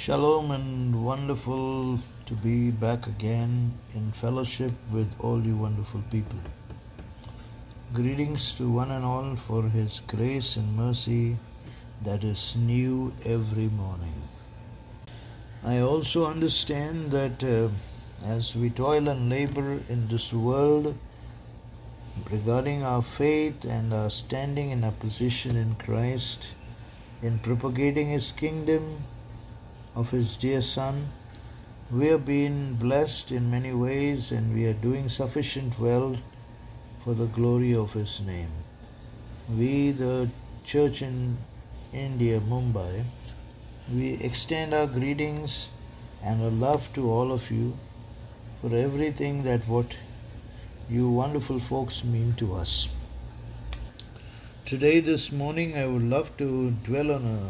Shalom and wonderful to be back again in fellowship with all you wonderful people. Greetings to one and all for His grace and mercy that is new every morning. I also understand that as we toil and labor in this world regarding our faith and our standing in our position in Christ, in propagating His kingdom of His dear Son, we have been blessed in many ways and we are doing sufficient well for the glory of His name. We, the church in India, Mumbai, we extend our greetings and our love to all of you for everything that what you wonderful folks mean to us. Today, this morning, I would love to dwell on a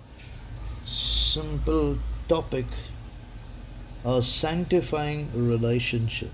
simple topic, a sanctifying relationship.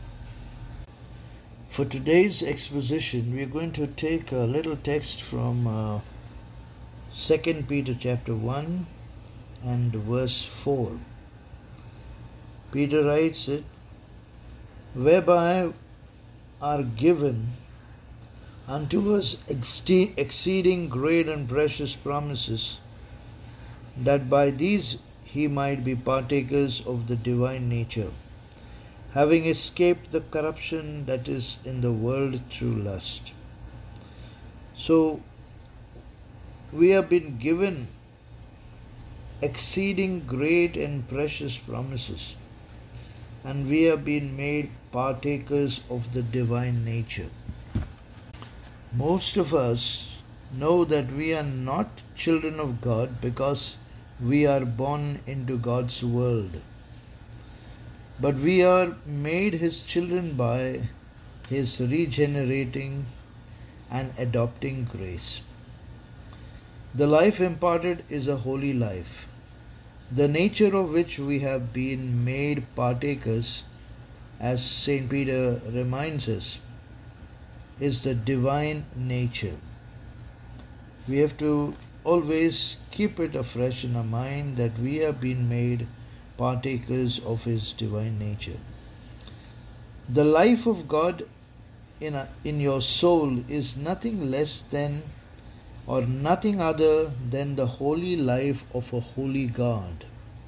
For today's exposition, we are going to take a little text from 2 Peter chapter 1 and verse 4. Peter writes it, whereby are given unto us exceeding great and precious promises, that by these he might be partakers of the divine nature, having escaped the corruption that is in the world through lust. So, we have been given exceeding great and precious promises, and we have been made partakers of the divine nature. Most of us know that we are not children of God because we are born into God's world, but we are made His children by His regenerating and adopting grace. The life imparted is a holy life, the nature of which we have been made partakers, as St. Peter reminds us, is the divine nature. We have to always keep it afresh in our mind that we have been made partakers of His divine nature. The life of God in your soul is nothing less than or nothing other than the holy life of a holy God.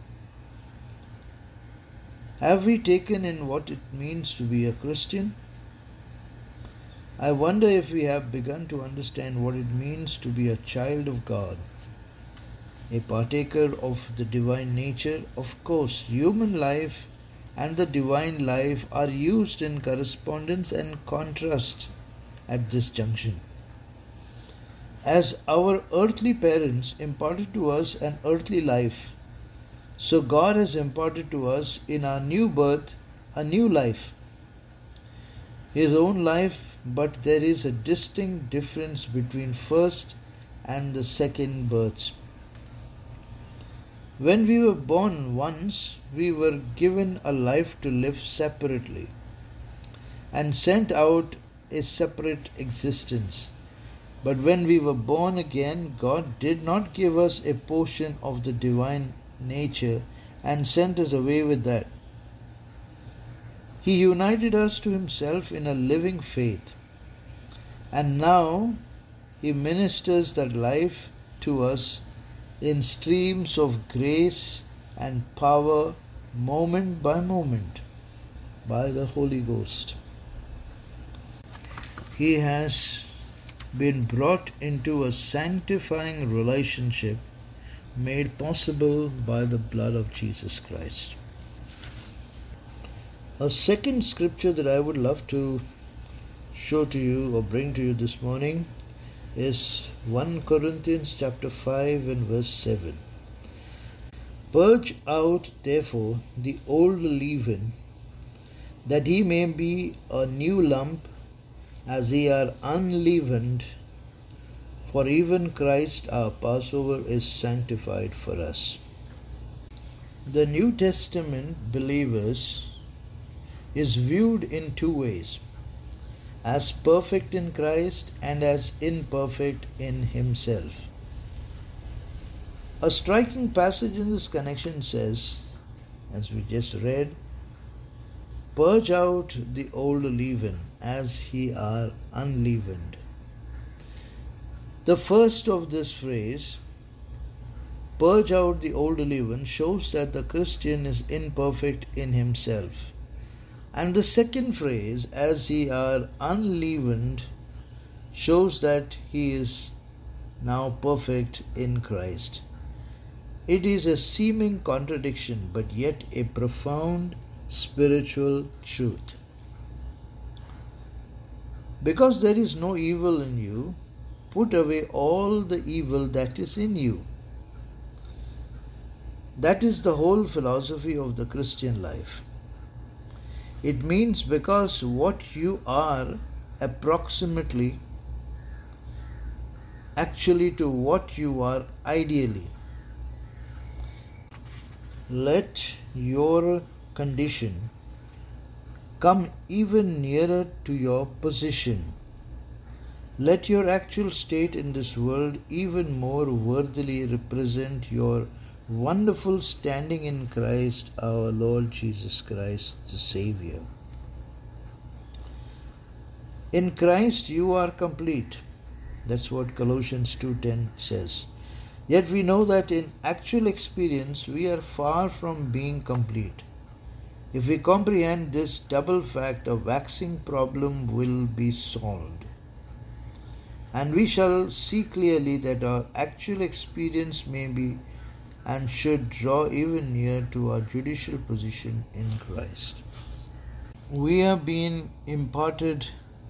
Have we taken in what it means to be a Christian? I wonder if we have begun to understand what it means to be a child of God, a partaker of the divine nature. Of course, human life and the divine life are used in correspondence and contrast at this junction. As our earthly parents imparted to us an earthly life, so God has imparted to us in our new birth a new life, His own life, but there is a distinct difference between first and the second births. When we were born once, we were given a life to live separately and sent out a separate existence. But when we were born again, God did not give us a portion of the divine nature and sent us away with that. He united us to Himself in a living faith, and now He ministers that life to us in streams of grace and power, moment by moment, by the Holy Ghost. He has been brought into a sanctifying relationship made possible by the blood of Jesus Christ. A second scripture that I would love to show to you or bring to you this morning is 1 Corinthians chapter 5 and verse 7. Purge out therefore the old leaven, that ye may be a new lump, as ye are unleavened, for even Christ our Passover is sanctified for us. The New Testament believers is viewed in two ways, as perfect in Christ and as imperfect in Himself. A striking passage in this connection says, as we just read, purge out the old leaven as ye are unleavened. The first of this phrase, purge out the old leaven, shows that the Christian is imperfect in himself. And the second phrase, as ye are unleavened, shows that he is now perfect in Christ. It is a seeming contradiction, but yet a profound spiritual truth. Because there is no evil in you, put away all the evil that is in you. That is the whole philosophy of the Christian life. It means because what you are approximately actually to what you are ideally. Let your condition come even nearer to your position. Let your actual state in this world even more worthily represent your wonderful standing in Christ, our Lord Jesus Christ, the Savior. In Christ you are complete. That's what Colossians 2:10 says. Yet we know that in actual experience we are far from being complete. If we comprehend this double fact, a waxing problem will be solved. And we shall see clearly that our actual experience may be and should draw even near to our judicial position in Christ. We have been imparted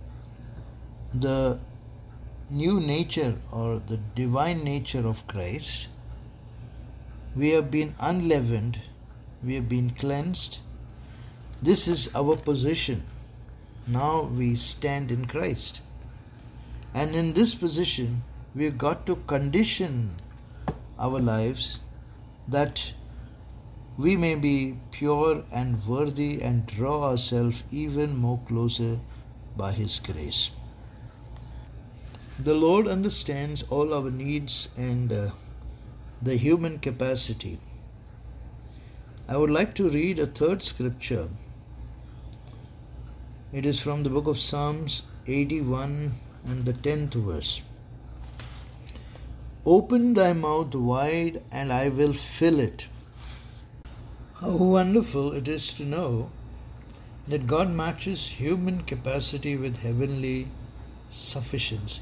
the new nature or the divine nature of Christ. We have been unleavened, we have been cleansed. This is our position. Now we stand in Christ. And in this position, we've got to condition our lives that we may be pure and worthy and draw ourselves even more closer by His grace. The Lord understands all our needs and the human capacity. I would like to read a third scripture. It is from the book of Psalms 81 and the 10th verse. Open thy mouth wide and I will fill it. How wonderful it is to know that God matches human capacity with heavenly sufficiency.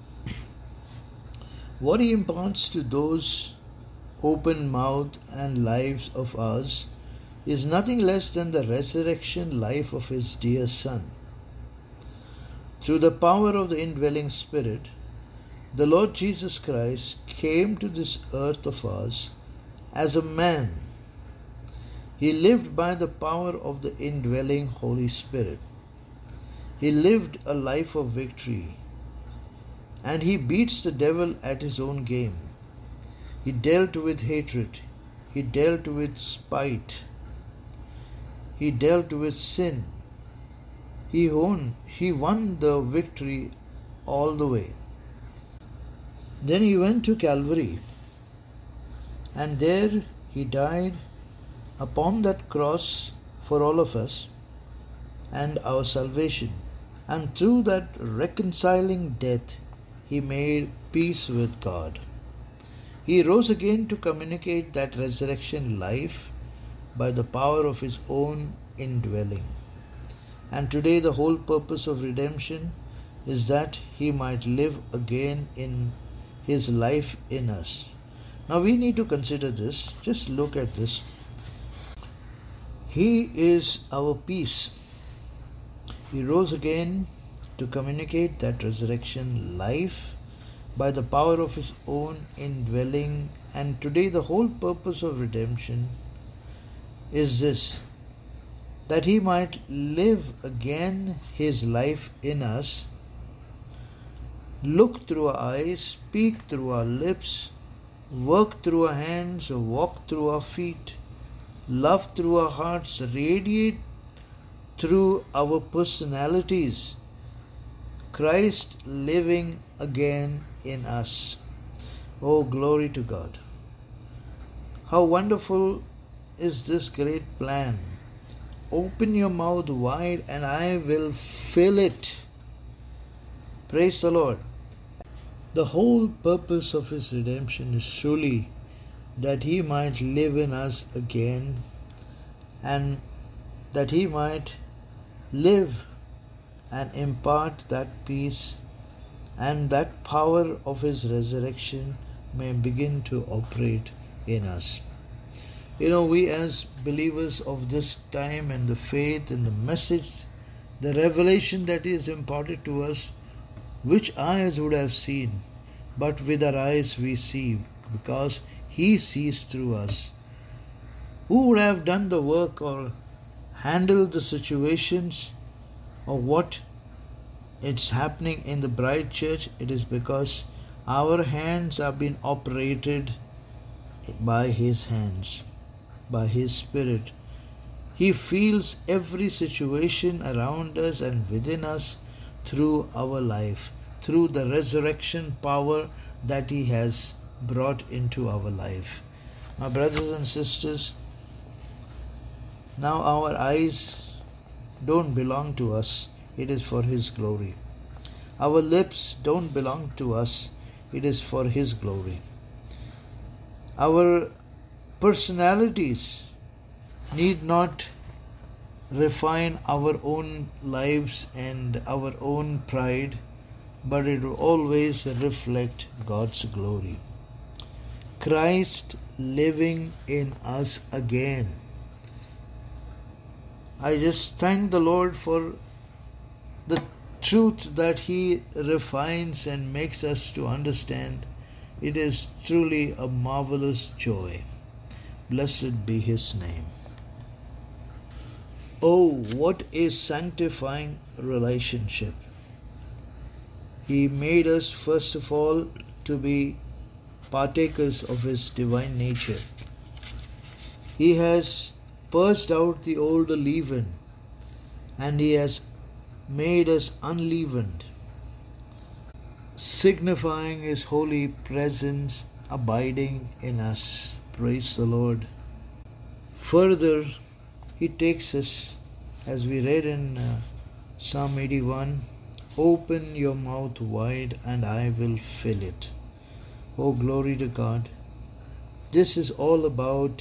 What He imparts to those open mouth and lives of ours is nothing less than the resurrection life of His dear Son. Through the power of the indwelling Spirit, the Lord Jesus Christ came to this earth of ours as a man. He lived by the power of the indwelling Holy Spirit. He lived a life of victory, and He beats the devil at his own game. He dealt with hatred. He dealt with spite. He dealt with sin. He won the victory all the way. Then He went to Calvary, and there He died upon that cross for all of us and our salvation. And through that reconciling death, He made peace with God. He rose again to communicate that resurrection life by the power of His own indwelling. And today the whole purpose of redemption is that He might live again in His life in us. Now we need to consider this. Just look at this. He is our peace. He rose again to communicate that resurrection life by the power of His own indwelling. And today the whole purpose of redemption is this, that He might live again His life in us, look through our eyes, speak through our lips, work through our hands, walk through our feet, love through our hearts, radiate through our personalities, Christ living again in us. Oh, glory to God. How wonderful is this great plan! Open your mouth wide and I will fill it. Praise the Lord. The whole purpose of His redemption is truly that He might live in us again and that He might live and impart that peace and that power of His resurrection may begin to operate in us. We as believers of this time and the faith and the message, the revelation that is imparted to us, which eyes would have seen, but with our eyes we see, because He sees through us. Who would have done the work or handled the situations or what it's happening in the bride church? It is because our hands have been operated by His hands, by His Spirit. He feels every situation around us and within us through our life, through the resurrection power that He has brought into our life. My brothers and sisters, now our eyes don't belong to us, it is for His glory. Our lips don't belong to us, it is for His glory. Our personalities need not refine our own lives and our own pride, but it will always reflect God's glory. Christ living in us again. I just thank the Lord for the truth that He refines and makes us to understand. It is truly a marvelous joy. Blessed be His name. Oh, what a sanctifying relationship! He made us first of all to be partakers of His divine nature. He has purged out the old leaven and He has made us unleavened, signifying His holy presence abiding in us. Praise the Lord. Further, He takes us, as we read in Psalm 81, open your mouth wide and I will fill it. Oh, glory to God. This is all about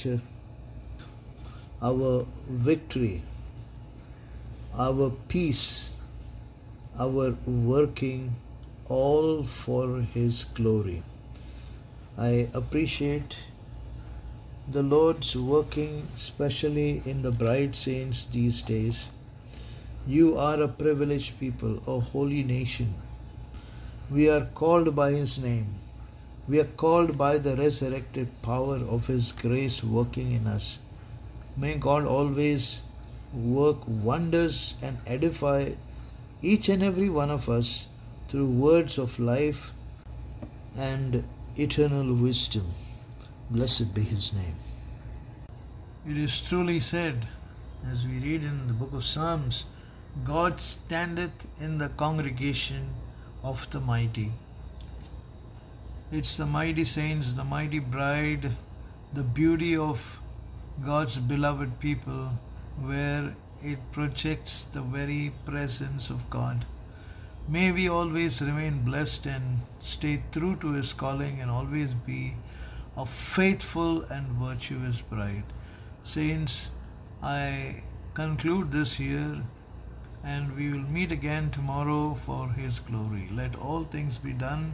our victory, our peace, our working, all for His glory. I appreciate the Lord's working, especially in the bride saints these days. You are a privileged people, a holy nation. We are called by His name. We are called by the resurrected power of His grace working in us. May God always work wonders and edify each and every one of us through words of life and eternal wisdom. Blessed be His name. It is truly said, as we read in the book of Psalms, God standeth in the congregation of the mighty. It's the mighty saints, the mighty bride, the beauty of God's beloved people, where it projects the very presence of God. May we always remain blessed and stay true to His calling and always be a faithful and virtuous bride. Saints, I conclude this here and we will meet again tomorrow for His glory. Let all things be done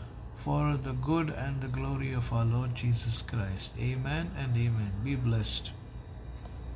for the good and the glory of our Lord Jesus Christ. Amen and amen. Be blessed.